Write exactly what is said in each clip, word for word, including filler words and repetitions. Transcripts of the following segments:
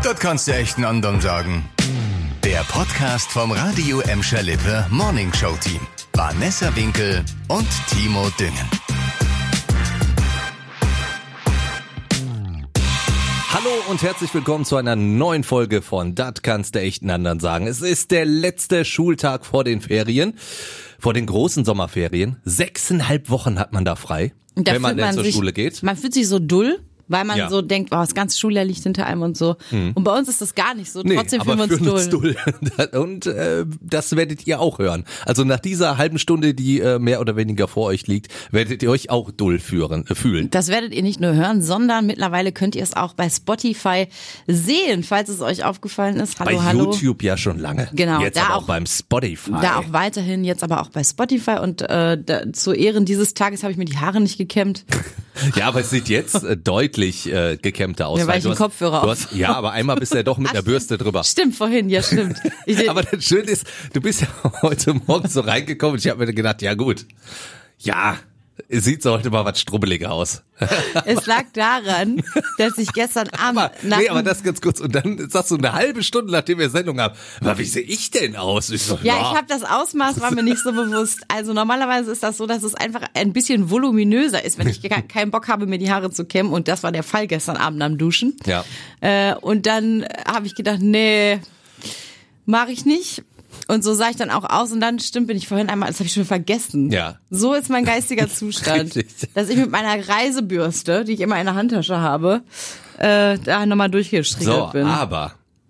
Das kannst du echt einen anderen sagen. Der Podcast vom Radio Emscher Lippe Morning Show Team. Vanessa Winkel und Timo Düngen. Hallo und herzlich willkommen zu einer neuen Folge von Das kannst du echt einen anderen sagen. Es ist der letzte Schultag vor den Ferien, vor den großen Sommerferien. Sechseinhalb Wochen hat man da frei, da wenn man denn man zur sich, Schule geht. Man fühlt sich so dull, weil man Ja. so denkt, oh, das ganze Schuljahr liegt hinter einem und so. Mhm. Und bei uns ist das gar nicht so. Nee, Trotzdem aber fühlen wir uns dull. dull. Und äh, das werdet ihr auch hören. Also nach dieser halben Stunde, die äh, mehr oder weniger vor euch liegt, werdet ihr euch auch dull führen, äh, fühlen. Das werdet ihr nicht nur hören, sondern mittlerweile könnt ihr es auch bei Spotify sehen, falls es euch aufgefallen ist. Hallo, Bei hallo. YouTube ja schon lange. Genau, Jetzt da aber auch, auch- beim Spotify. Da auch weiterhin, jetzt aber auch bei Spotify. Und äh, da, zu Ehren dieses Tages habe ich mir die Haare nicht gekämmt. Ja, aber es sieht jetzt äh, deutlich äh, gekämmter aus. Ja, weil ich du einen hast, Kopfhörer du auf hast, Ja, aber einmal bist du ja doch mit Ach, der Bürste drüber. Stimmt, vorhin, ja stimmt. Ich, Aber das Schöne ist, du bist ja heute Morgen so reingekommen und ich habe mir gedacht, ja gut, ja, es sieht so heute mal was strubbeliger aus. es lag daran, dass ich gestern Abend Aber, nach nee, aber dem- das ganz kurz. Und dann sagst du eine halbe Stunde, nachdem wir Sendung haben, aber wie sehe ich denn aus? Ich so, Ja, ich habe das Ausmaß, war mir nicht so bewusst. Also normalerweise ist das so, dass es einfach ein bisschen voluminöser ist, wenn ich gar keinen Bock habe, mir die Haare zu kämmen. Und das war der Fall gestern Abend am Duschen. Ja. Äh, und dann habe ich gedacht, nee, mache ich nicht. Und so sah ich dann auch aus. Und dann, stimmt, bin ich vorhin einmal, das habe ich schon vergessen. Ja. So ist mein geistiger Zustand. Richtig. Dass ich mit meiner Reisebürste, die ich immer in der Handtasche habe, äh, da nochmal durchgestriegelt so, bin. aber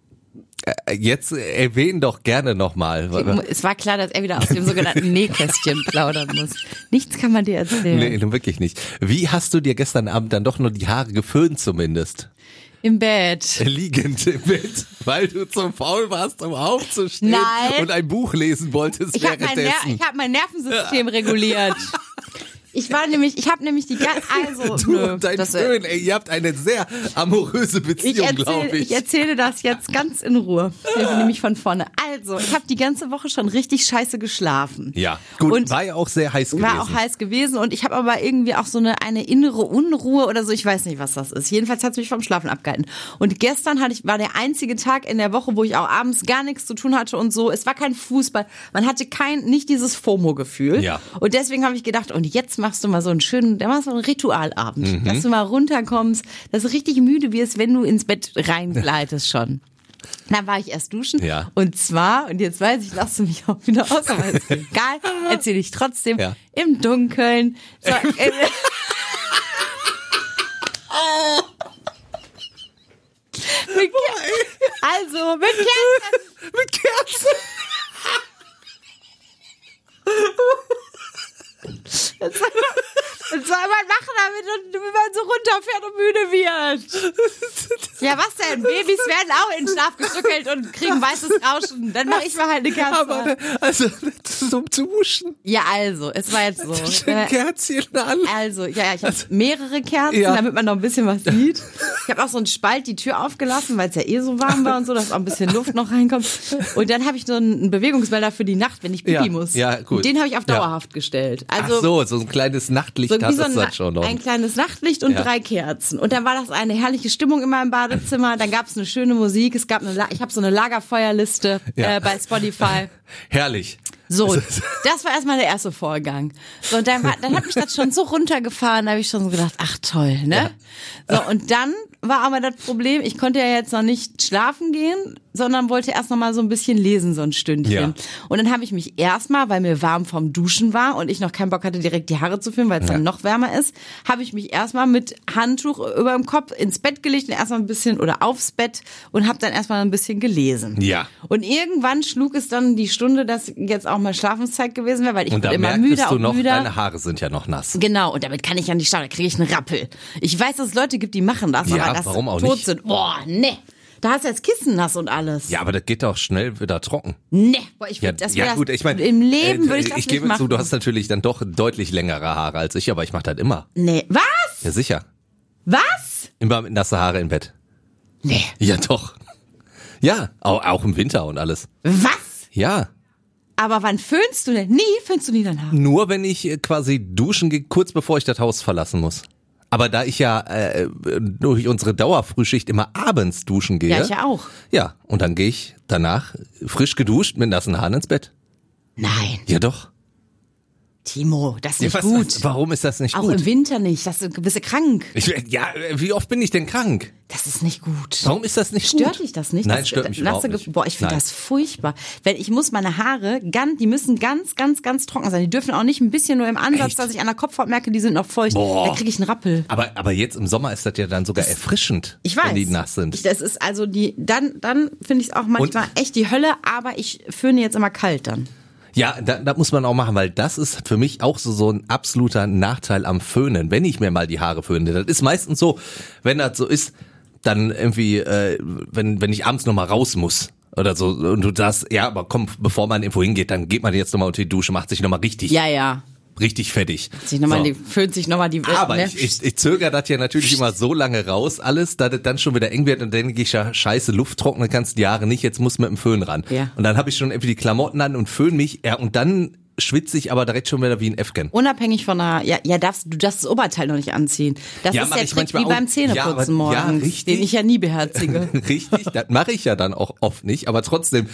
äh, jetzt erwähnen doch gerne nochmal. Es war klar, dass er wieder aus dem sogenannten Nähkästchen plaudern muss. Nichts kann man dir erzählen. Nee, nun wirklich nicht. Wie hast du dir gestern Abend dann doch nur die Haare geföhnt zumindest? Im Bett. Liegend im Bett, weil du zu faul warst, um aufzustehen Nein. und ein Buch lesen wolltest Ich habe mein, Ner währenddessen. ich hab mein Nervensystem reguliert. Ich war nämlich, ich habe nämlich die ganze, also, Du nö, und dein das, Föhn, ey, ihr habt eine sehr amoröse ich, Beziehung, glaube erzähle, ich. ich erzähle das jetzt ganz in Ruhe. Nämlich von vorne. Also, ich habe die ganze Woche schon richtig scheiße geschlafen. Ja, gut, Und war ja auch sehr heiß gewesen. War auch heiß gewesen und ich habe aber irgendwie auch so eine, eine innere Unruhe oder so, ich weiß nicht, was das ist. Jedenfalls hat es mich vom Schlafen abgehalten. Und gestern hatte ich, war der einzige Tag in der Woche, wo ich auch abends gar nichts zu tun hatte und so. Es war kein Fußball. Man hatte kein, nicht dieses FOMO-Gefühl. Ja. Und deswegen habe ich gedacht, und jetzt machst du mal so einen schönen, da machst du einen Ritualabend. Mhm. Dass du mal runterkommst, dass du richtig müde wirst, wenn du ins Bett reingleitest schon. Dann war ich erst duschen. Ja. Und zwar, und jetzt weiß ich, lachst du mich auch wieder aus, aber ist egal, erzähle ich trotzdem, Ja. im Dunkeln. So, äh, mit Ker- also, mit Kerzen. Mit Kerzen. Das soll man, das soll man machen, damit man so runterfährt und müde wird. Ja, was denn? Babys werden auch in den Schlaf gestückelt und kriegen weißes Rauschen. Dann mache ich mal halt eine Kerze. Aber, an. also, zum Duschen. Ja, also, es war jetzt so. Schön Äh, Kerzchen an. Also, ja, ja, ich habe mehrere Kerzen, Ja. damit man noch ein bisschen was sieht. Ich habe auch so einen Spalt die Tür aufgelassen, weil es ja eh so warm war und so, dass auch ein bisschen Luft noch reinkommt. Und dann habe ich so einen Bewegungsmelder für die Nacht, wenn ich pipi Ja, muss. ja, gut. Und den habe ich auf Ja. dauerhaft gestellt. Ach Also so, so ein kleines Nachtlicht so wie hat so es ein, dann schon noch. ein kleines Nachtlicht und Ja. drei Kerzen. Und dann war das eine herrliche Stimmung in meinem Badezimmer. Dann gab es eine schöne Musik. Es gab eine, La- ich habe so eine Lagerfeuerliste Ja. äh, bei Spotify. Herrlich. So, das war erstmal der erste Vorgang. So, und dann, war, dann hat mich das schon so runtergefahren, da habe ich schon so gedacht, ach toll, ne? So, und dann war aber das Problem, ich konnte ja jetzt noch nicht schlafen gehen, sondern wollte erst noch mal so ein bisschen lesen, so ein Stündchen. Ja. Und dann habe ich mich erstmal, weil mir warm vom Duschen war und ich noch keinen Bock hatte, direkt die Haare zu föhnen, weil es Ja. dann noch wärmer ist, habe ich mich erstmal mit Handtuch über dem Kopf ins Bett gelegt und erstmal ein bisschen oder aufs Bett und habe dann erstmal ein bisschen gelesen. Ja. Und irgendwann schlug es dann die Stunde, dass jetzt auch mal Schlafenszeit gewesen wäre, weil ich Und da wurde immer merktest müder du und noch, müder. deine Haare sind ja noch nass. Genau, und damit kann ich ja nicht schlafen, da kriege ich einen Rappel. Ich weiß, dass es Leute gibt, die machen das, Ja, aber dass warum auch tot nicht? sind. Boah, ne. Da hast du jetzt Kissen nass und alles. Ja, aber das geht doch schnell wieder trocken. Ne. Boah, ich Ja, würd, das ja wär gut, das, ich meine, im Leben würde ich das ich nicht gebe machen. zu, du hast natürlich dann doch deutlich längere Haare als ich, aber ich mache das immer. Nee. Was? Ja, sicher. Was? Immer mit nasse Haare im Bett. Nee. Ja, doch. Ja, auch, auch im Winter und alles. Was? Ja. Aber wann föhnst du denn? Nie föhnst du nie dein Haar. Nur wenn ich äh, quasi duschen gehe, kurz bevor ich das Haus verlassen muss. Aber da ich ja äh, durch unsere Dauerfrühschicht immer abends duschen gehe. Ja, ich ja auch. Ja, und dann gehe ich danach frisch geduscht mit nassen Haaren ins Bett. Nein. Ja doch. Timo, das ist nicht Ja, was, gut. was, warum ist das nicht Auch gut? im Winter nicht. Das ist, bist du krank. Ich, ja, wie oft bin ich denn krank? Das ist nicht gut. Warum ist das nicht Stört gut? dich das nicht? Nein, das, stört mich nasse überhaupt nicht. Boah, ich finde Nein. das furchtbar. Weil ich muss meine Haare, ganz, die müssen ganz, ganz, ganz trocken sein. Die dürfen auch nicht ein bisschen nur im Ansatz, Echt? dass ich an der Kopfhaut merke, die sind noch feucht. Boah. Da kriege ich einen Rappel. Aber, aber jetzt im Sommer ist das ja dann sogar erfrischend, Ich weiß. wenn die nass sind. Ich, das ist also die, dann, dann finde ich es auch manchmal echt die Hölle, aber ich föhne jetzt immer kalt dann. Ja, da, da muss man auch machen, weil das ist für mich auch so, so ein absoluter Nachteil am Föhnen, wenn ich mir mal die Haare föhne. Das ist meistens so, wenn das so ist, dann irgendwie, äh, wenn, wenn ich abends nochmal raus muss oder so und du sagst, ja, aber komm, bevor man irgendwo hingeht, dann geht man jetzt nochmal unter die Dusche, macht sich nochmal richtig, Ja, ja. richtig fettig. Sich noch mal So. die, föhnt sich nochmal die Aber ne? ich, ich, ich zögere das ja natürlich immer so lange raus, alles, dass es dann schon wieder eng wird und dann gehe ich ja scheiße Luft trocknen, kannst die Haare nicht, jetzt muss mit dem Föhn ran. Ja. Und dann habe ich schon irgendwie die Klamotten an und föhn mich, ja, und dann schwitze ich aber direkt schon wieder wie ein Äffchen. Unabhängig von der, ja, ja, darfst, du darfst das Oberteil noch nicht anziehen. Das Ja, ist mach der ich Trick manchmal wie beim auch. Zähneputzen Ja, aber- ja, morgens, richtig. den ich ja nie beherzige. Richtig, das mache ich ja dann auch oft nicht, aber trotzdem,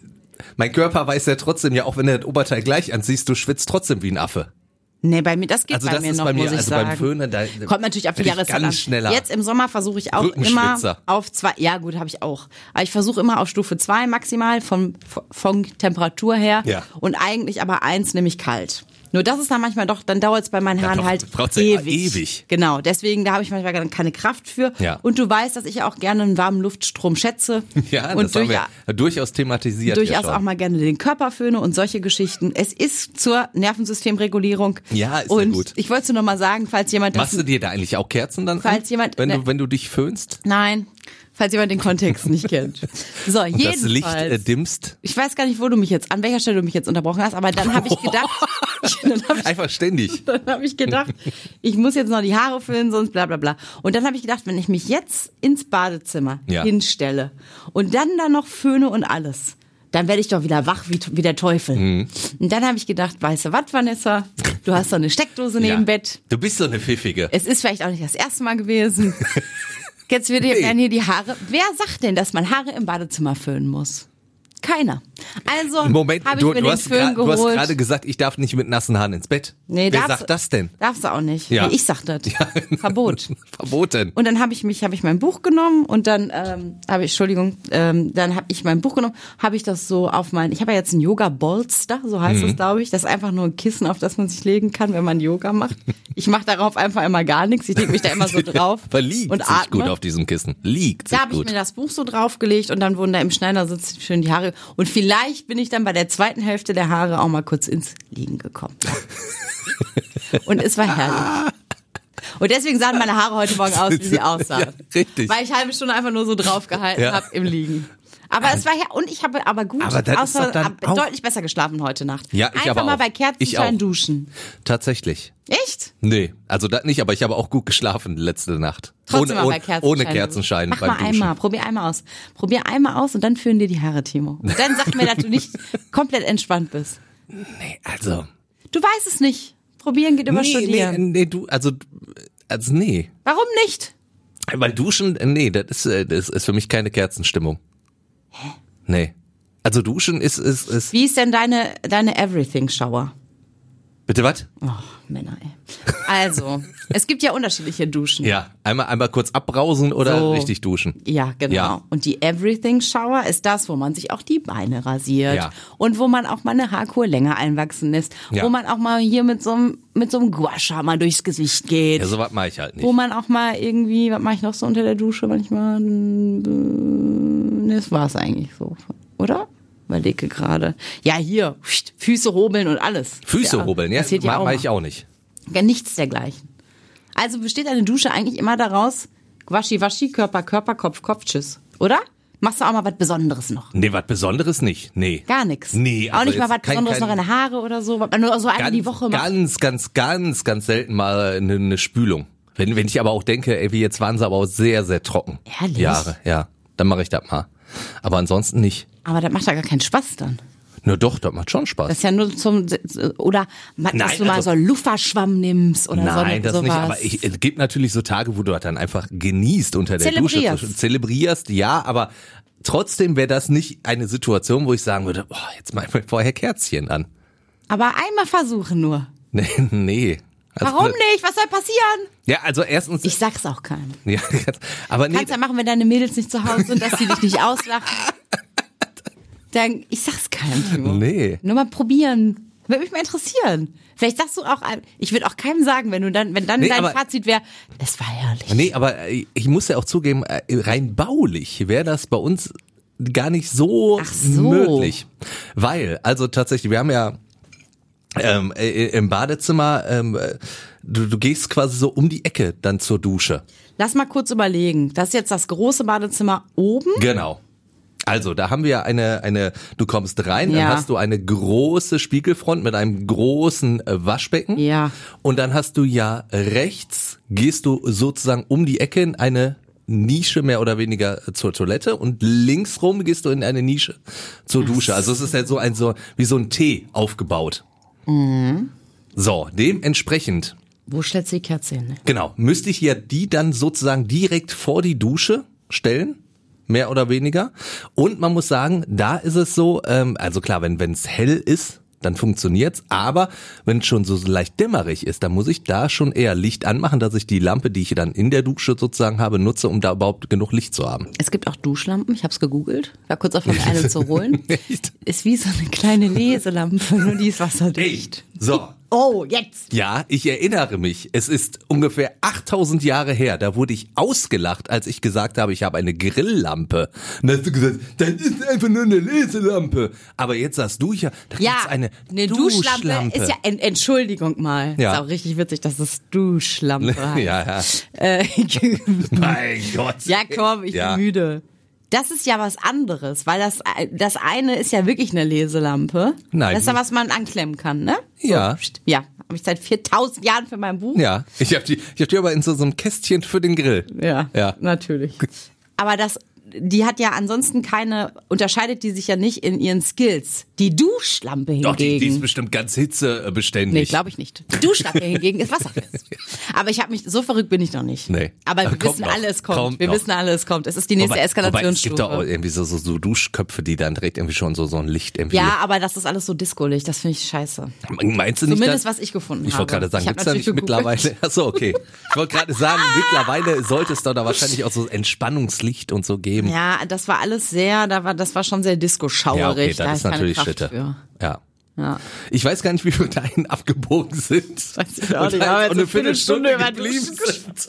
mein Körper weiß ja trotzdem, ja auch wenn du das Oberteil gleich anziehst, du schwitzt trotzdem wie ein Affe. Nee, bei mir, das geht Also bei das mir ist noch, bei mir, muss ich also sagen. beim Föhnen, da Kommt natürlich auf die bin ich Jahreszeit an. ganz schneller. Jetzt im Sommer versuche ich auch immer Rückenschwitzer. auf zwei, ja gut, habe ich auch. Aber ich versuche immer auf Stufe zwei maximal von, von Temperatur her Ja. und eigentlich aber eins, nämlich kalt. Nur das ist dann manchmal doch, dann dauert es bei meinen Haaren braucht- halt braucht's ja ewig. ewig. Genau, deswegen, da habe ich manchmal gar keine Kraft für. Ja. Und du weißt, dass ich auch gerne einen warmen Luftstrom schätze. Ja, und das haben durch, wir durchaus thematisiert. durchaus ja schon. auch mal gerne den Körper föhne und solche Geschichten. Es ist zur Nervensystemregulierung. Ja, ist ja und gut. ich wollte nur noch mal sagen, falls jemand das Machst du dir da eigentlich auch Kerzen dann Falls an, jemand- wenn, ne. du, wenn du dich föhnst? Nein, falls jemand den Kontext nicht kennt. So, Und jedenfalls. das Licht äh, dimmst? Ich weiß gar nicht, wo du mich jetzt, an welcher Stelle du mich jetzt unterbrochen hast, aber dann habe ich gedacht, dann habe ich, Einfach ständig. dann hab ich gedacht, ich muss jetzt noch die Haare föhnen, sonst bla bla bla. Und dann habe ich gedacht, wenn ich mich jetzt ins Badezimmer Ja. hinstelle und dann da noch föhne und alles, dann werde ich doch wieder wach wie, wie der Teufel. Mhm. Und dann habe ich gedacht, weißt du was, Vanessa, du hast doch eine Steckdose neben Ja. Bett. Du bist so eine Pfiffige. Es ist vielleicht auch nicht das erste Mal gewesen. Jetzt würde ich Nee. gerne hier die Haare. Wer sagt denn, dass man Haare im Badezimmer föhnen muss? Keiner. Also Moment, habe ich du, mir du, den hast Föhn grad, du hast geholt. gerade gesagt, ich darf nicht mit nassen Haaren ins Bett. Nee, Wer darfst- sagt das denn? Darfst du auch nicht. Ja. Nee, ich sag das. Verbot. Verboten. Und dann habe ich mich, habe ich mein Buch genommen und dann ähm, habe ich, Entschuldigung, ähm, dann habe ich mein Buch genommen, habe ich das so auf mein, ich habe ja jetzt ein Yoga-Bolster, so heißt es, glaube ich. Das ist einfach nur ein Kissen, auf das man sich legen kann, wenn man Yoga macht. Ich mache darauf einfach immer gar nichts. Ich lege mich da immer so drauf Verliegt und sich atme. gut auf diesem Kissen. Liegt sich Da habe ich gut. mir das Buch so draufgelegt und dann wurden da im Schneidersitz schön die Haare. Und vielleicht bin ich dann bei der zweiten Hälfte der Haare auch mal kurz ins Liegen gekommen. Und es war herrlich. Und deswegen sahen meine Haare heute Morgen aus, wie sie aussahen. Ja, richtig. Weil ich halbe Stunde einfach nur so draufgehalten Ja. habe im Liegen. Aber es war ja, und ich habe aber gut, Aber das ist außer, doch dann hab auch- deutlich besser geschlafen heute Nacht. Ja, ich Einfach aber mal auch. bei Ich Kerzenschein auch. duschen. Tatsächlich. Echt? Nee, also das nicht, aber ich habe auch gut geschlafen letzte Nacht. Trotzdem ohne, mal bei ohne, Kerzenschein. ohne Kerzenschein Mach beim mal Duschen. einmal, probier einmal aus. Probier einmal aus und dann föhnen dir die Haare, Timo. Und dann sag mir, dass du nicht komplett entspannt bist. Nee, also. Du weißt es nicht. Probieren geht über Nee, nee, Studieren. nee, du, also, also nee. Warum nicht? Weil Duschen, äh, nee, das ist, äh, das ist für mich keine Kerzenstimmung. Hä? Nee. Also Duschen ist, ist, ist, Wie ist denn deine, deine Everything-Shower? bitte was? Oh, Männer, ey. Also, es gibt ja unterschiedliche Duschen. Ja, einmal, einmal kurz abbrausen oder So. richtig duschen. Ja, genau. Ja. Und die Everything Shower ist das, wo man sich auch die Beine rasiert Ja. und wo man auch mal eine Haarkur länger einwachsen lässt, Ja. wo man auch mal hier mit so einem mit so einem Gua Sha mal durchs Gesicht geht. Ja, sowas mache ich halt nicht. Wo man auch mal irgendwie, was mache ich noch so unter der Dusche manchmal? Ne, das war's eigentlich so, oder? Überlege gerade. Ja, hier, Füße hobeln und alles. Füße ja, rubbeln, ja, das zählt ja mache auch ich auch nicht. Ja, nichts dergleichen. Also besteht eine Dusche eigentlich immer daraus, Waschi, Waschi, Körper, Körper, Kopf, Kopf, Tschüss. Oder? Machst du auch mal was Besonderes noch? Nee, was Besonderes nicht. Nee. Gar nichts. Nee, Auch also nicht mal jetzt was kein- Besonderes kein- noch in der Haare oder so, was man nur so einmal Ganz, die Woche macht. ganz, ganz, ganz, ganz selten mal eine, eine Spülung. Wenn, wenn ich aber auch denke, ey, wie jetzt waren sie aber auch sehr, sehr trocken. Ehrlich? Jahre, ja. Dann mache ich das mal. Aber ansonsten nicht. Aber das macht ja gar keinen Spaß dann. Na doch, das macht schon Spaß. Das ist ja nur zum, oder dass Nein, du mal also- so einen Luftwaschschwamm nimmst oder so. Nein, das sowas. nicht, aber ich, es gibt natürlich so Tage, wo du das dann einfach genießt unter der Zelebrierst. Dusche. Zelebrierst, ja, aber trotzdem wäre das nicht eine Situation, wo ich sagen würde, boah, jetzt mach ich mal vorher Kerzchen an. Aber einmal versuchen nur. Nee, nee. Also, Warum nicht? Was soll passieren? Ja, also erstens. Ich sag's auch keinem. ja, aber nee, Kannst ja machen, wenn deine Mädels nicht zu Hause sind, dass sie dich nicht auslachen. Dann, ich sag's keinem, Timo. Nee. Nur mal probieren. Würde mich mal interessieren. Vielleicht sagst du auch, ein- ich würde auch keinem sagen, wenn du dann, wenn dann Nee, dein aber- Fazit wäre, es war herrlich. Nee, aber ich muss ja auch zugeben, rein baulich wäre das bei uns gar nicht so, Ach so. möglich. Weil, also tatsächlich, wir haben ja ähm, äh, im Badezimmer, ähm, du, du gehst quasi so um die Ecke dann zur Dusche. Lass mal kurz überlegen. Das ist jetzt das große Badezimmer oben. Genau. Also, da haben wir eine, eine, du kommst rein, Ja. dann hast du eine große Spiegelfront mit einem großen äh, Waschbecken. Ja. Und dann hast du ja rechts, gehst du sozusagen um die Ecke in eine Nische mehr oder weniger zur Toilette und links rum gehst du in eine Nische zur Dusche. Also es ist halt so ein, so, wie so ein T aufgebaut. Mhm. So, dementsprechend, Wo stellst du die Kerze hin? genau, müsste ich ja die dann sozusagen direkt vor die Dusche stellen. Mehr oder weniger. Und man muss sagen, da ist es so, ähm, also klar, wenn wenn es hell ist, dann funktioniert's. Aber wenn es schon so leicht dämmerig ist, dann muss ich da schon eher Licht anmachen, dass ich die Lampe, die ich dann in der Dusche sozusagen habe, nutze, um da überhaupt genug Licht zu haben. Es gibt auch Duschlampen, ich habe es gegoogelt, war kurz davon, eine zu holen. Echt? Ist wie so eine kleine Leselampe, nur die ist wasserdicht. So. Oh, jetzt! Ja, ich erinnere mich. Es ist ungefähr achttausend Jahre her. Da wurde ich ausgelacht, als ich gesagt habe, ich habe eine Grilllampe. Und dann hast du gesagt, das ist einfach nur eine Leselampe. Aber jetzt sagst du ja, da Ja, gibt's eine, eine Duschlampe. Duschlampe ist ja, en, Entschuldigung mal, Ja. ist auch richtig witzig, dass es Duschlampe heißt. Ja, ja. Äh, Mein Gott. ja, komm, ich Ja. bin müde. Das ist ja was anderes, weil das das eine ist ja wirklich eine Leselampe. Nein. Das ist ja, was man anklemmen kann, ne? Ja. So, ja, habe ich seit viertausend Jahren für mein Buch. Ja, ich habe die, ich hab die aber in so, so einem Kästchen für den Grill. Ja, Ja. natürlich. Aber das, die hat ja ansonsten keine, unterscheidet die sich ja nicht in ihren Skills. Die Duschlampe hingegen. Doch, die, die ist bestimmt ganz hitzebeständig. Nee, glaube ich nicht. Die Duschlampe hingegen ist wasserfest. Aber ich habe mich, so verrückt bin ich noch nicht. Nee. Aber wir Aber kommt wissen noch. alle, es kommt. Kommt wir noch. wissen alle, es kommt. Es ist die nächste Wobei- Eskalationsstufe. Wobei, es gibt doch auch irgendwie so, so, so Duschköpfe, die dann direkt irgendwie schon so, so ein Licht irgendwie. Ja, aber das ist alles so Disco-Licht, das finde ich scheiße. Meinst du nicht? Zumindest dass- was ich gefunden Ich wollte habe. gerade sagen, Ich hab gibt's da natürlich nicht gegoogelt. mittlerweile? Achso, okay. Ich wollte gerade sagen, mittlerweile sollte es da, da wahrscheinlich auch so Entspannungslicht und so geben. Ja, das war alles sehr, da war, das war schon sehr Disco-schauerig. Ja, okay, da das hab ist ich keine natürlich Kraft Schritte. für. Ja. Ja. Ich weiß gar nicht, wie wir dahin abgebogen sind. Weiß ich auch Und nicht, halt aber jetzt auch eine eine Viertelstunde Viertelstunde über geblieben Duschen sind.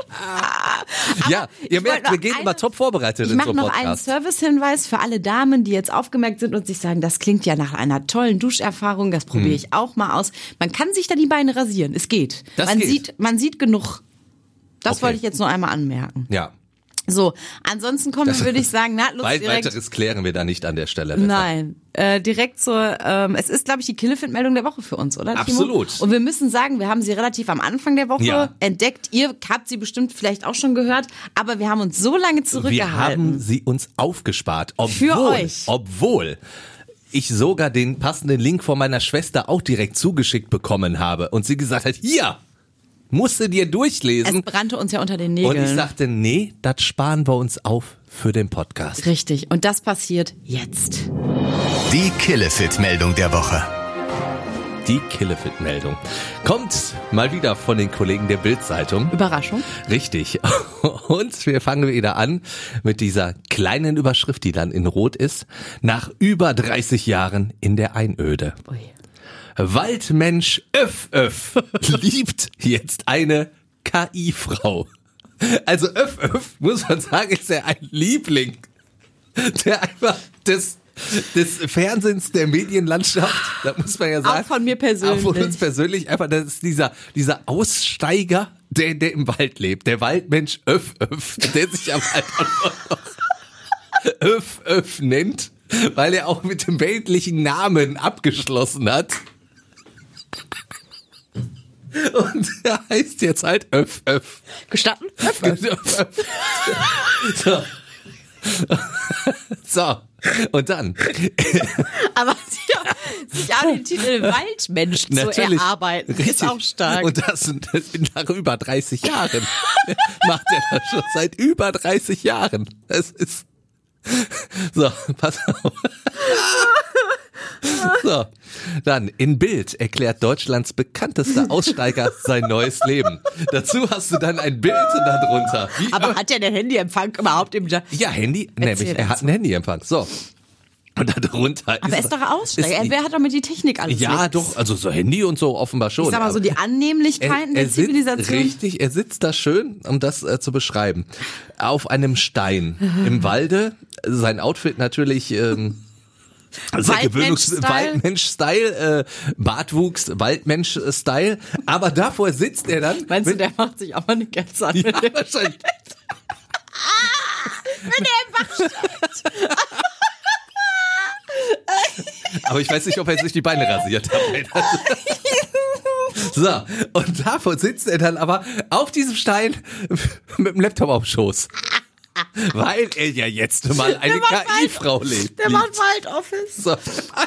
Ja, ich ihr merkt, wollte wir noch gehen eine- immer top vorbereitet Ich in so mache einem noch einen Podcast. Servicehinweis für alle Damen, die jetzt aufgemerkt sind und sich sagen, das klingt ja nach einer tollen Duscherfahrung, das probiere ich auch mal aus. Man kann sich da die Beine rasieren, es geht. Das man geht. sieht, man sieht genug. Das Okay. wollte ich jetzt nur einmal anmerken. Ja. So, ansonsten kommen wir, würde ich sagen, nahtlos Weit direkt. weiteres klären wir da nicht an der Stelle. Nessa. Nein, äh, direkt zur, ähm, es ist, glaube ich, die Killefind-Meldung der Woche für uns, oder, Timo? Absolut. Und wir müssen sagen, wir haben sie relativ am Anfang der Woche Ja. entdeckt. Ihr habt sie bestimmt vielleicht auch schon gehört, aber wir haben uns so lange Wir zurückgehalten. haben sie uns aufgespart. Obwohl, Für euch. Obwohl ich sogar den passenden Link von meiner Schwester auch direkt zugeschickt bekommen habe und sie gesagt hat, hier, musst du dir durchlesen. Es brannte uns ja unter den Und Nägeln. ich sagte, nee, das sparen wir uns auf für den Podcast. Richtig. Und das passiert jetzt. Die Killefit-Meldung der Woche. Die Killefit-Meldung kommt mal wieder von den Kollegen der Bild-Zeitung. Überraschung. Richtig. Und wir fangen wieder an mit dieser kleinen Überschrift, die dann in Rot ist. Nach über dreißig Jahren in der Einöde. Ui. Waldmensch Öff Öff liebt jetzt eine K I-Frau. Also Öff Öff, muss man sagen, ist ja ein Liebling, der einfach des, des Fernsehens, der Medienlandschaft, da muss man ja sagen. Auch von mir persönlich. Auch von uns persönlich, einfach, das ist dieser, dieser Aussteiger, der, der im Wald lebt, der Waldmensch Öff Öff, der sich am Wald auch noch Öff Öff nennt, weil er auch mit dem weltlichen Namen abgeschlossen hat. Und er heißt jetzt halt Öff Öff. Gestatten? So. So. Und dann. Aber sich auch den Titel Waldmensch zu erarbeiten. Richtig. Ist auch stark. Und das, das nach über dreißig Jahren. Macht er das schon seit über dreißig Jahren. Das ist... So, pass auf. So, dann in Bild erklärt Deutschlands bekanntester Aussteiger sein neues Leben. Dazu hast du dann ein Bild darunter. Wie, Aber hat er den Handyempfang überhaupt im... Ja, ja, Handy, nämlich, er hat einen Handyempfang. So. Und darunter Aber er ist doch Aussteiger. Wer hat doch mit die Technik alles? Ja, nichts. doch, also so Handy und so offenbar schon. Ich sag mal so, die Annehmlichkeiten er, er der Zivilisation. Sitzt, richtig, er sitzt da schön, um das äh, zu beschreiben. Auf einem Stein im Walde. Sein Outfit natürlich... Ähm, sehr gewöhnungs Waldmensch-Style, äh, Bartwuchs, Waldmensch-Style. Aber davor sitzt er dann. Meinst du, der macht sich auch mal eine Kerze an? Ja, wahrscheinlich. Wenn er im Bach steht. Aber ich weiß nicht, ob er sich die Beine rasiert hat. So, und davor sitzt er dann aber auf diesem Stein mit dem Laptop auf dem Schoß. Weil er ja jetzt mal eine K I-Frau lebt. Der macht Waldoffice. So.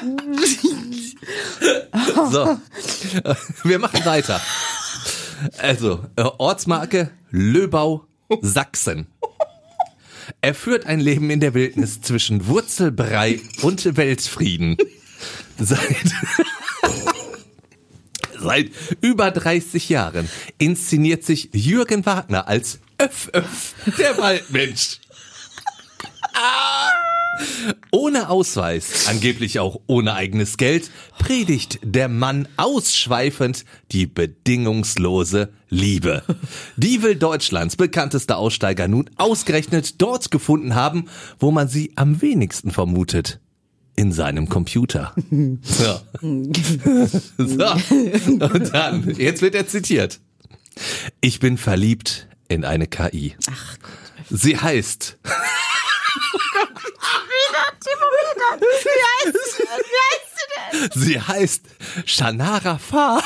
So, wir machen weiter. Also, Ortsmarke Löbau, Sachsen. Er führt ein Leben in der Wildnis zwischen Wurzelbrei und Weltfrieden. Seit, seit über dreißig Jahren inszeniert sich Jürgen Wagner als Öff, Öff, der Waldmensch. Ohne Ausweis, angeblich auch ohne eigenes Geld, predigt der Mann ausschweifend die bedingungslose Liebe. Die will Deutschlands bekannteste Aussteiger nun ausgerechnet dort gefunden haben, wo man sie am wenigsten vermutet. In seinem Computer. So. So. Und dann, jetzt wird er zitiert. Ich bin verliebt in eine K I. Ach Gott. Sie heißt... Wie heißt sie denn? Wie heißt sie denn? Sie heißt Shanara Fa.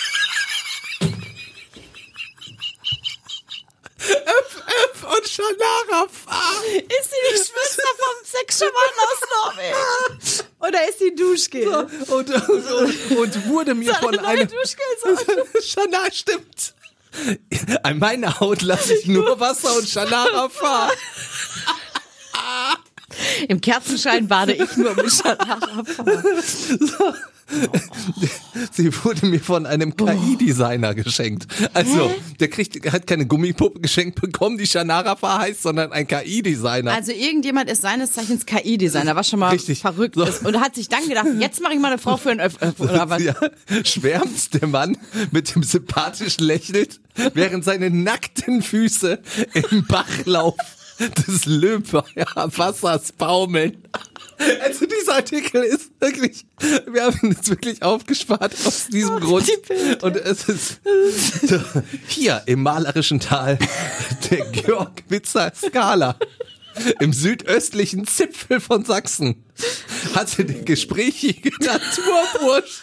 Öff, Öff und Shanara Fa. Ist sie die Schwester vom Sexschaman aus Norwegen? Oder ist sie Duschgel? So, und, und, und wurde mir so von einem... Shana, stimmt. An meiner Haut lasse ich nur Wasser und Shanara Fa. Im Kerzenschein bade ich nur mit Shanara Fa. So. Sie wurde mir von einem K I-Designer geschenkt. Also, der kriegt, hat keine Gummipuppe geschenkt bekommen, die Shanara Fa heißt, sondern ein K I-Designer. Also irgendjemand ist seines Zeichens K I-Designer, was schon mal Richtig. verrückt So. ist. Und hat sich dann gedacht, jetzt mache ich mal eine Frau für ein Öff, Öff oder was? Ja, schwärmt der Mann mit dem sympathischen lächelt, während seine nackten Füße im Bachlauf des Löbauer Wassers baumeln. Also dieser Artikel ist wirklich, wir haben ihn jetzt wirklich aufgespart aus diesem Oh, Grund. die Bilder. Und es ist hier im malerischen Tal der Georgwitzer Skala. Im südöstlichen Zipfel von Sachsen hatte der gesprächige Naturbursche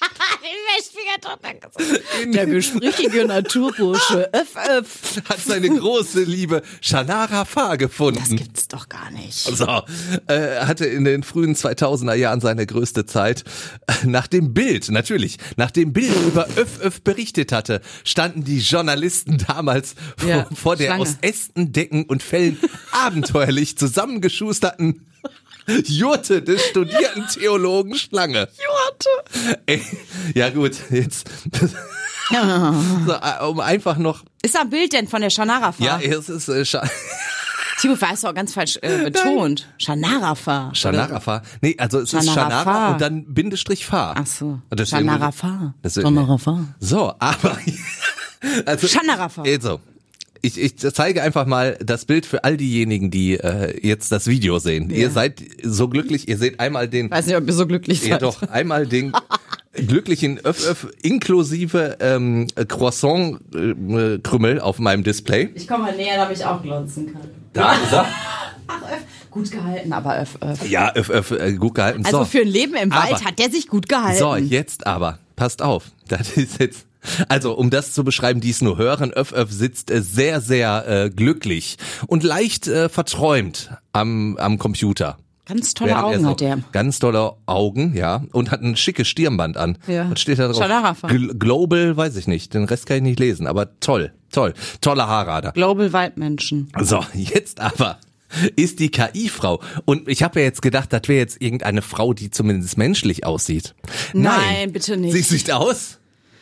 Der gesprächige Naturbursche Öff, Öff. hat seine große Liebe Shanara Fa gefunden. Das gibt's doch gar nicht. So, äh, hatte in den frühen zweitausender Jahren seine größte Zeit. Nach dem Bild, natürlich, nach dem Bild über Öff Öff berichtet hatte, standen die Journalisten damals vor, Ja, vor der Schlange. aus Ästen, Decken und Fellen abenteuerlich zusammengeschusterten Jurte des studierten Theologen Schlange. Jurte. Ey, ja gut, jetzt, so, äh, um einfach noch, Ist da ein Bild denn von der Shanara Fa? ja, es ist äh, Scha Timo, hast du auch ganz falsch äh, betont. Shanara Fa. Shanara Fa. Nee, also es ist Shanara Shanara Fa. und dann Bindestrich Fa. Ach so. Und deswegen- Shanara Fa. deswegen- Shanara Fa. So, aber also, Shanara Fa. Also, ich, ich zeige einfach mal das Bild für all diejenigen, die äh, jetzt das Video sehen. Ja. Ihr seid so glücklich, ihr seht einmal den, Weiß nicht, ob ihr so glücklich ja seid. doch, einmal den glücklichen Öff Öff inklusive ähm, Croissant-Krümmel auf meinem Display. Ich komme mal näher, damit ich auch glänzen kann. Da ist er. Ach, Öff. Gut gehalten, aber Öff, Öff. Ja, Öff Öff, äh, gut gehalten. Also so. für ein Leben im Wald Aber- hat der sich gut gehalten. So, jetzt aber, passt auf, das ist jetzt, also um das zu beschreiben, die es nur hören, Öff Öff sitzt äh, sehr, sehr äh, glücklich und leicht äh, verträumt am, am Computer. Ganz tolle Während er Augen so hat der. Ganz tolle Augen, ja. Und hat ein schickes Stirnband an. Ja. Und steht da drauf. Schanarafa. Gl- Global, weiß ich nicht. Den Rest kann ich nicht lesen. Aber toll, toll. Tolle Haare hat er. Global Waldmenschen. So, jetzt aber ist die K I-Frau. Und ich habe ja jetzt gedacht, das wäre jetzt irgendeine Frau, die zumindest menschlich aussieht. Nein, bitte nicht. Sie sieht aus,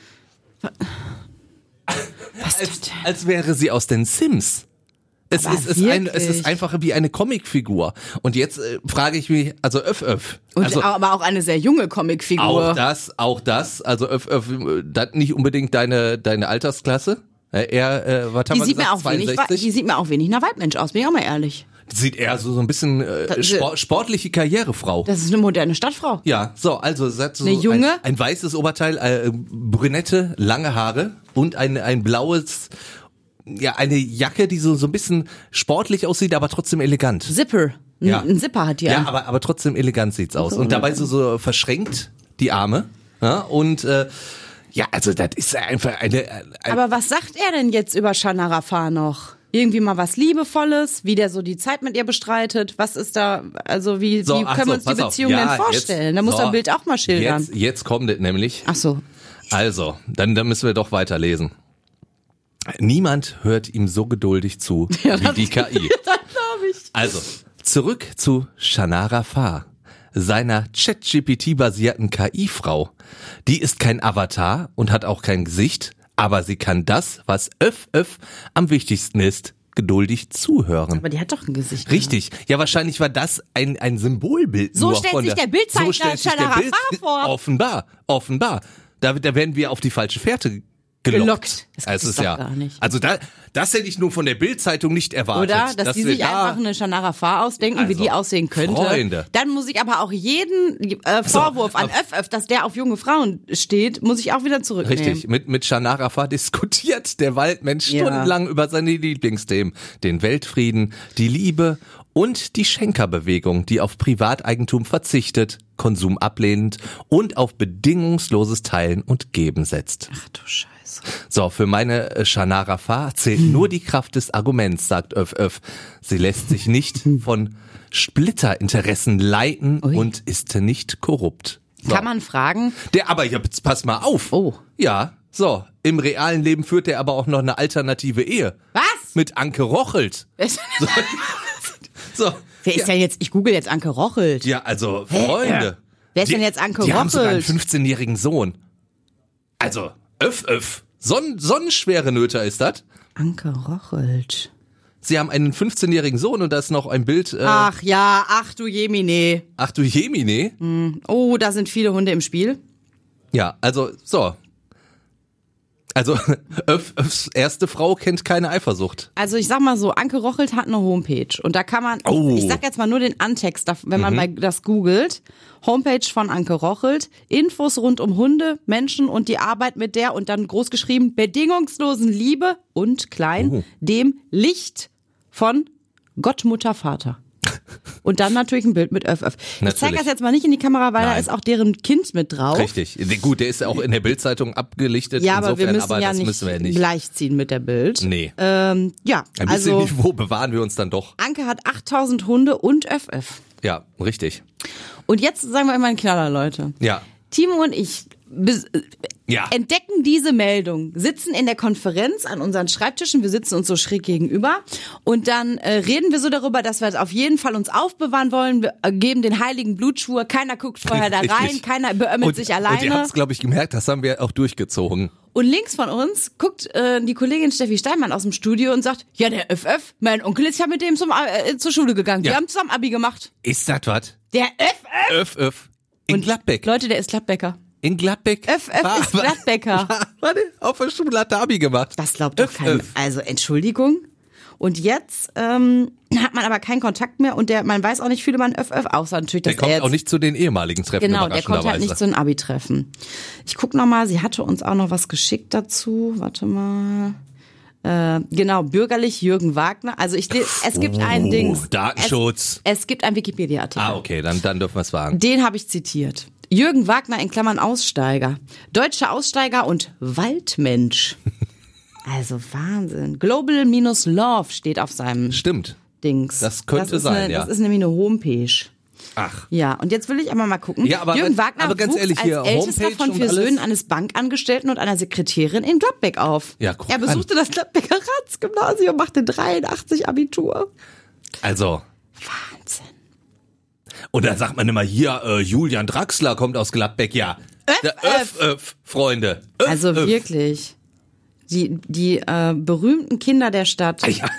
Was als, denn? als wäre sie aus den Sims. Es Aber ist, es, ein, es wirklich? ist einfach wie eine Comicfigur. Und jetzt äh, frage ich mich, also Öff Öff. Und Also, aber auch eine sehr junge Comicfigur. auch das, auch das. Also Öff Öff, äh, das nicht unbedingt deine, deine Altersklasse. Äh, Er, äh, was haben Die wir sieht, mir gesagt, auch wenig, zweiundsechzig? die sieht mir auch wenig nach Waldmensch aus, bin ich auch mal ehrlich. Sieht eher so, so ein bisschen äh, Das- sport, sportliche Karrierefrau. Das ist eine moderne Stadtfrau. Ja, so, also sie hat so Eine junge? Ein, ein weißes Oberteil, äh, brünette, lange Haare und ein, ein blaues, ja, eine Jacke, die so, so ein bisschen sportlich aussieht, aber trotzdem elegant. Zipper. Ein, Ja. ein Zipper hat die Ja, an. aber, aber trotzdem elegant sieht's aus. Und dabei so, so verschränkt die Arme. Ja, und äh, ja, also das ist einfach eine, eine Aber was sagt er denn jetzt über Schanarafa noch? Irgendwie mal was Liebevolles, wie der so die Zeit mit ihr bestreitet. Was ist da, also wie, so, wie ach können so, wir uns die pass auf. Beziehung Ja, denn vorstellen? jetzt- da muss so, er ein Bild auch mal schildern. Jetzt, jetzt kommt es nämlich. Ach so. Also, dann, dann müssen wir doch weiterlesen. Niemand hört ihm so geduldig zu wie die K I. Das glaube ich. Also, zurück zu Schanarafa, seiner ChatGPT-basierten K I-Frau. Die ist kein Avatar und hat auch kein Gesicht, aber sie kann das, was Öff Öff am wichtigsten ist, geduldig zuhören. Aber die hat doch ein Gesicht. Richtig. Ja, wahrscheinlich war das ein, ein Symbolbild. So nur stellt von sich der Bildzeichner so stellt sich der Schanarafa Bild- vor. Offenbar, offenbar. Da, da werden wir auf die falsche Fährte gelockt. Gelockt. Das gibt Also es ist doch ja, gar nicht. Also da, das hätte ich nur von der Bildzeitung nicht erwartet. Oder? Dass, die wir sich da, einfach eine Schanarafa ausdenken, wie Also, die aussehen könnte. Freunde. Dann muss ich aber auch jeden äh, Vorwurf an Öff Öff, dass der auf junge Frauen steht, muss ich auch wieder zurücknehmen. Richtig, mit, mit Schanarafa diskutiert der Waldmensch Ja. stundenlang über seine Lieblingsthemen. Den Weltfrieden, die Liebe und die Schenkerbewegung, die auf Privateigentum verzichtet, Konsum ablehnend und auf bedingungsloses Teilen und Geben setzt. Ach du Scheiße. So, für meine äh, Schanarafa zählt nur die Kraft des Arguments, sagt Öff Öff. Sie lässt sich nicht von Splitterinteressen leiten Ui. und ist nicht korrupt. So. Kann man fragen? Der, aber jetzt pass mal auf. Oh. Ja, so. Im realen Leben führt er aber auch noch eine alternative Ehe. Was? Mit Anke Rochelt. So. Wer ist ja. denn jetzt, ich google jetzt Anke Rochelt. Ja, also, Freunde. Wer ist Die- denn jetzt Anke Die haben sogar einen Rochelt? fünfzehnjährigen Sohn. Also, Öff Öff. Sonn, sonnenschwere Nöter ist das. Anke Rochelt. Sie haben einen fünfzehnjährigen Sohn und da ist noch ein Bild. Äh, Ach ja, ach du Jemine. ach du Jemine. Oh, da sind viele Hunde im Spiel. Ja, also, so. Also, Öff, Öffs erste Frau kennt keine Eifersucht. Also ich sag mal so, Anke Rochelt hat eine Homepage und da kann man, Oh. ich, ich sag jetzt mal nur den Antext, da- wenn man bei das googelt, Homepage von Anke Rochelt, Infos rund um Hunde, Menschen und die Arbeit mit der und dann groß geschrieben, bedingungslosen Liebe und klein, Oh. dem Licht von Gott, Mutter, Vater. Und dann natürlich ein Bild mit Öff Öff. Ich zeige Natürlich. das jetzt mal nicht in die Kamera, weil da Nein. ist auch deren Kind mit drauf. Richtig. Gut, der ist ja auch in der Bildzeitung abgelichtet. Ja, aber wir insofern, müssen aber ja das nicht, müssen wir ja nicht. gleichziehen mit der Bild. Nee. Ähm, ja, Ein bisschen also Niveau bewahren wir uns dann doch. Anke hat achttausend Hunde und Öff Öff. Ja, richtig. Und jetzt sagen wir immer einen Knaller, Leute. Ja. Timo und ich bis, äh, Ja. entdecken diese Meldung, sitzen in der Konferenz an unseren Schreibtischen, wir sitzen uns so schräg gegenüber und dann äh, reden wir so darüber, dass wir es auf jeden Fall uns aufbewahren wollen, wir äh, geben den heiligen Blutschwur, keiner guckt vorher da rein, Richtig. keiner beömmelt Und, sich und ihr alleine. habt es, glaube ich, gemerkt, das haben wir auch durchgezogen. Und links von uns guckt äh, die Kollegin Steffi Steinmann aus dem Studio und sagt, ja, der Öff Öff, mein Onkel ist ja mit dem zum, äh, zur Schule gegangen, die Ja. haben zusammen Abi gemacht. Ist das was? Der Öff Öff. Öff, Öff. In Gladbeck. Leute, der ist Gladbecker. In Gladbeck. Öff Öff ist Gladbecker. Warte, auf der Schule hat er Abi gemacht. Das glaubt doch Öff, kein. Öff. Also Entschuldigung. Und jetzt ähm, hat man aber keinen Kontakt mehr und der, man weiß auch nicht viel über einen Öff Öff, außer natürlich, dass Der kommt er jetzt, auch nicht zu den ehemaligen Treffen, genau, der kommt halt nicht überraschenderweise. zu den Abi-Treffen. Ich guck noch mal, sie hatte uns auch noch was geschickt dazu. Warte mal. Äh, genau, bürgerlich Jürgen Wagner. Also ich, es gibt ein Ding. Datenschutz. Es, es gibt einen Wikipedia-Artikel. Ah, okay, dann, dann dürfen wir es wagen. Den habe ich zitiert. Jürgen Wagner in Klammern Aussteiger. Deutscher Aussteiger und Waldmensch. Also Wahnsinn. Global-Love steht auf seinem Stimmt. Dings. Das könnte ist sein, eine, ja. Das ist nämlich eine Homepage. Ach. Ja, und jetzt will ich aber mal gucken. Ja, aber, Jürgen Wagner aber ganz wuchs ehrlich, hier als ältester Homepage von und vier alles. Söhnen eines Bankangestellten und einer Sekretärin in Gladbeck auf. Ja, guck er besuchte das Gladbecker Ratsgymnasium, machte dreiundachtzig Abitur. Also. Wahnsinn. Und dann sagt man immer, hier, äh, Julian Draxler kommt aus Gladbeck, ja. Öff, Der öff, öff, Freunde. Öff, Also öff. wirklich. Die, die äh, berühmten Kinder der Stadt. Ja.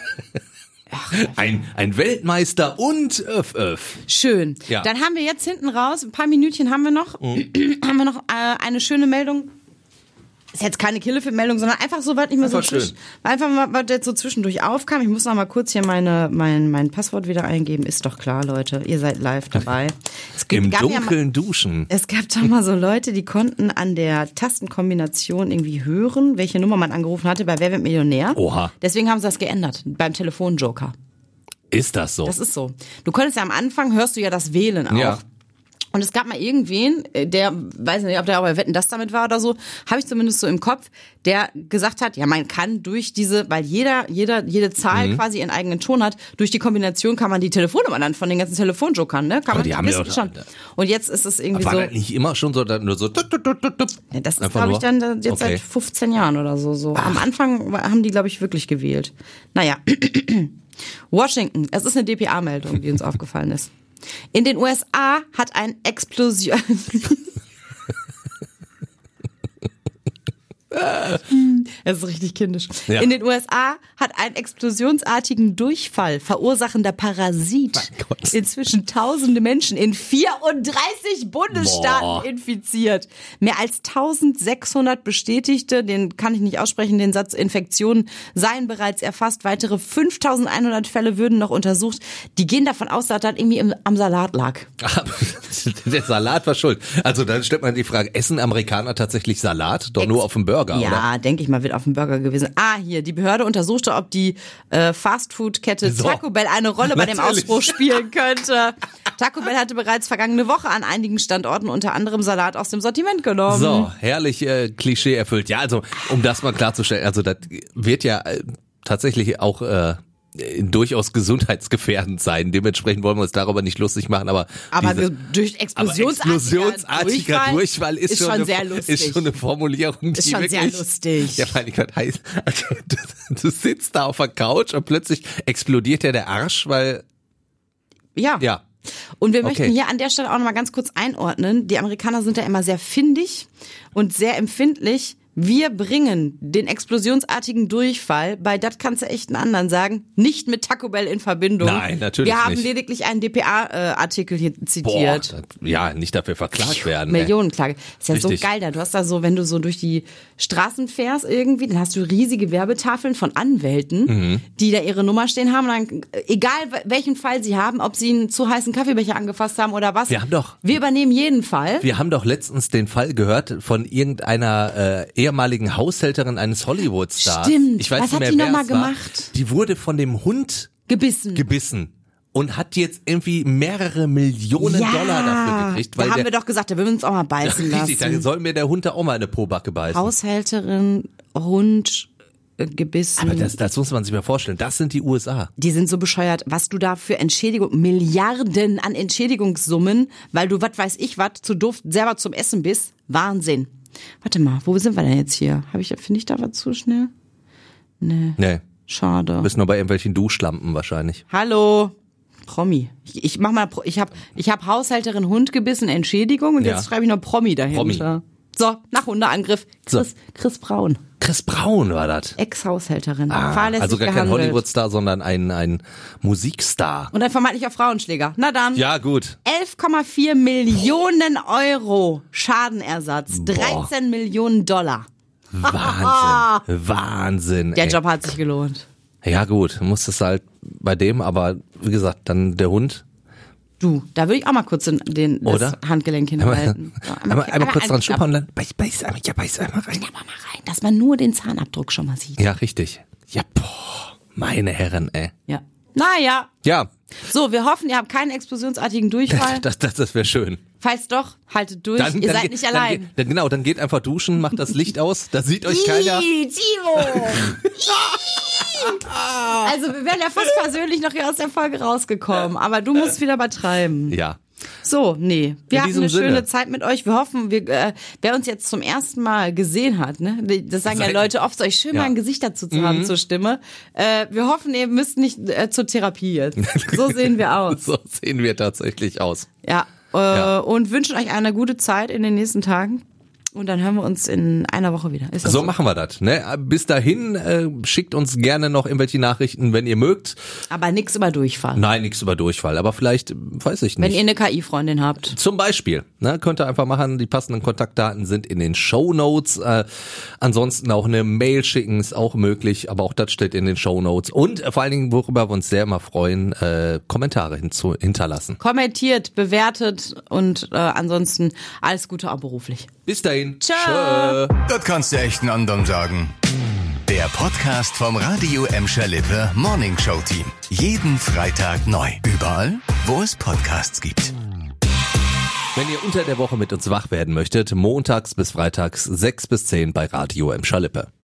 Ein, ein Weltmeister und öff, öff. Schön. Ja. Dann haben wir jetzt hinten raus, ein paar Minütchen haben wir noch, Mhm. haben wir noch äh, eine schöne Meldung. Ist jetzt keine Killefilm-Meldung, sondern einfach so, was nicht mehr so Einfach schön. zwisch- einfach mal, was jetzt so zwischendurch aufkam. Ich muss noch mal kurz hier meine, mein, mein Passwort wieder eingeben. Ist doch klar, Leute. Ihr seid live dabei. Es gibt- Im gab ja mal- Dunkeln duschen. Es gab doch mal so Leute, die konnten an der Tastenkombination irgendwie hören, welche Nummer man angerufen hatte bei Wer wird Millionär. Oha. Deswegen haben sie das geändert beim Telefonjoker. Ist das so? Das ist so. Du konntest ja am Anfang, hörst du ja das Wählen auch. Ja. Und es gab mal irgendwen, der, weiß nicht, ob der auch bei Wetten, das damit war oder so, habe ich zumindest so im Kopf, der gesagt hat, ja, man kann durch diese, weil jeder, jeder, jede Zahl Mhm. quasi ihren eigenen Ton hat, durch die Kombination kann man die Telefonnummer dann von den ganzen Telefonjokern, ne? Kann Aber man die haben ja wissen auch- schon. Und jetzt ist es irgendwie War so. das nicht immer schon so, dann nur so. Tup, tup, tup, tup, tup. Ja, das ist, Einfach glaube ich, nur? dann jetzt Okay. seit fünfzehn Jahren oder so. so. Am Anfang war- haben die, glaube ich, wirklich gewählt. Naja. Washington, es ist eine D P A-Meldung, die uns aufgefallen ist. In den U S A hat ein Explosion... Es ist richtig kindisch. Ja. In den U S A hat einen explosionsartigen Durchfall verursachender Parasit Mein Gott. inzwischen tausende Menschen in vierunddreißig Bundesstaaten Boah. infiziert. Mehr als eintausendsechshundert Bestätigte, den kann ich nicht aussprechen, den Satz Infektionen seien bereits erfasst. Weitere fünftausendeinhundert Fälle würden noch untersucht. Die gehen davon aus, dass das irgendwie im, am Salat lag. Der Salat war schuld. Also dann stellt man die Frage, essen Amerikaner tatsächlich Salat? Doch nur auf dem Burger, oder? Ja, denke ich mal, wird auf dem Burger gewesen. Ah, hier, die Behörde untersuchte, ob die äh, Fastfood-Kette So. Taco Bell eine Rolle bei dem Natürlich. Ausbruch spielen könnte. Taco Bell hatte bereits vergangene Woche an einigen Standorten unter anderem Salat aus dem Sortiment genommen. So, herrlich äh, Klischee erfüllt. Ja, also um das mal klarzustellen, also das wird ja äh, tatsächlich auch äh, durchaus gesundheitsgefährdend sein. Dementsprechend wollen wir uns darüber nicht lustig machen, aber Aber diese, ge- durch aber explosionsartiger, explosionsartiger Durchfall, Durchfall ist, ist schon, schon eine, sehr lustig. ist schon eine Formulierung, die Ist schon wirklich, sehr lustig. Ja, weil ich grad heiß, also, du, du sitzt da auf der Couch und plötzlich explodiert ja der Arsch, weil Ja. ja. Und wir möchten Okay. hier an der Stelle auch nochmal ganz kurz einordnen. Die Amerikaner sind ja immer sehr findig und sehr empfindlich. Wir bringen den explosionsartigen Durchfall bei Das kannst du echt einen anderen sagen, nicht mit Taco Bell in Verbindung. Nein, natürlich Wir haben nicht. lediglich einen D P A-Artikel hier Boah, zitiert. das, ja, nicht dafür verklagt werden. ey. Millionenklage. Ist ja Richtig. so geil da. Du hast da so, wenn du so durch die Straßen fährst irgendwie, dann hast du riesige Werbetafeln von Anwälten, Mhm. die da ihre Nummer stehen haben. Und dann, egal welchen Fall sie haben, ob sie einen zu heißen Kaffeebecher angefasst haben oder was. Wir haben doch- Wir übernehmen jeden Fall. Wir haben doch letztens den Fall gehört von irgendeiner äh, ehemaligen Haushälterin eines Hollywood-Stars. Stimmt. Ich weiß Was nicht hat mehr, die wer noch mal es war. gemacht? Die wurde von dem Hund Gebissen. gebissen und hat jetzt irgendwie mehrere Millionen ja, Dollar dafür gekriegt. da Weil haben der, wir doch gesagt, da würden wir uns auch mal beißen richtig, da lassen. soll mir der Hund da auch mal eine Pobacke beißen. Haushälterin, Hund, äh, gebissen. Aber das, das muss man sich mal vorstellen. Das sind die U S A. Die sind so bescheuert, was du da für Entschädigung, Milliarden an Entschädigungssummen, weil du, was weiß ich, was, zu doof selber zum Essen bist. Wahnsinn. Warte mal, wo sind wir denn jetzt hier? Habe ich, finde ich da was zu schnell? Nee, Nee, schade. bist nur bei irgendwelchen Duschlampen wahrscheinlich. Hallo. Promi. Ich, ich mach mal, Pro- ich habe ich hab Haushälterin Hund gebissen, Entschädigung und Ja. jetzt schreibe ich noch Promi dahinter. So, nach Hundeangriff. Chris, Chris Braun, Chris Braun war das. Ex-Haushälterin. Ah, fahrlässig also gar kein gehandelt. Hollywood-Star, sondern ein, ein Musikstar. Und ein vermeintlicher Frauenschläger. Na dann. Ja, gut. elf Komma vier Millionen Euro Schadenersatz, Boah. dreizehn Millionen Dollar. Wahnsinn. Wahnsinn. Der ey. Job hat sich gelohnt. Ja, gut. Muss es halt bei dem, aber wie gesagt, dann der Hund. Du, da würde ich auch mal kurz den, den das Oder? Handgelenk Einmal, hinhalten. So, einmal, einmal kurz dran einen schnuppern und dann beiß, beiß, einmal, ja, beiß einmal rein. Schnapp mal rein, dass man nur den Zahnabdruck schon mal sieht. Ja, richtig. Ja, boah, meine Herren, ey. Ja. Naja. Ja, So, wir hoffen, ihr habt keinen explosionsartigen Durchfall. das, das, das wäre schön. Falls doch, haltet durch, Dann, ihr dann seid geht, nicht dann allein. Geht, dann, genau, dann geht einfach duschen, macht das Licht aus, da sieht euch keiner. Ih, Timo! Also wir wären ja fast persönlich noch hier aus der Folge rausgekommen, aber du musst wieder übertreiben. Ja. So, nee, wir In hatten diesem eine schöne Sinne. Zeit mit euch. Wir hoffen, wir, äh, wer uns jetzt zum ersten Mal gesehen hat, ne, das sagen ja Seid- Leute oft, soll ich schön Ja. mal ein Gesicht dazu zu haben zur Stimme. Äh, wir hoffen, ihr müsst nicht äh, zur Therapie jetzt. So sehen wir aus. So sehen wir tatsächlich aus. Ja, äh, Ja. und wünschen euch eine gute Zeit in den nächsten Tagen. Und dann hören wir uns in einer Woche wieder. Ist das So machen wir das. Ne? Bis dahin äh, schickt uns gerne noch irgendwelche Nachrichten, wenn ihr mögt. Aber nix über Durchfall. Nein, nichts über Durchfall, aber vielleicht, weiß ich Wenn nicht. ihr eine K I-Freundin habt. Zum Beispiel, ne, könnt ihr einfach machen, die passenden Kontaktdaten sind in den Shownotes. Äh, ansonsten auch eine Mail schicken, ist auch möglich, aber auch das steht in den Shownotes. Und äh, vor allen Dingen, worüber wir uns sehr immer freuen, äh, Kommentare hinzu, hinterlassen. Kommentiert, bewertet und äh, ansonsten alles Gute auch beruflich. Bis dahin. Tschö. Tschö. Das kannst du echt einen anderen sagen. Der Podcast vom Radio Emscher Lippe Morning Show Team. Jeden Freitag neu. Überall, wo es Podcasts gibt. Wenn ihr unter der Woche mit uns wach werden möchtet, montags bis freitags sechs bis zehn bei Radio Emscher Lippe.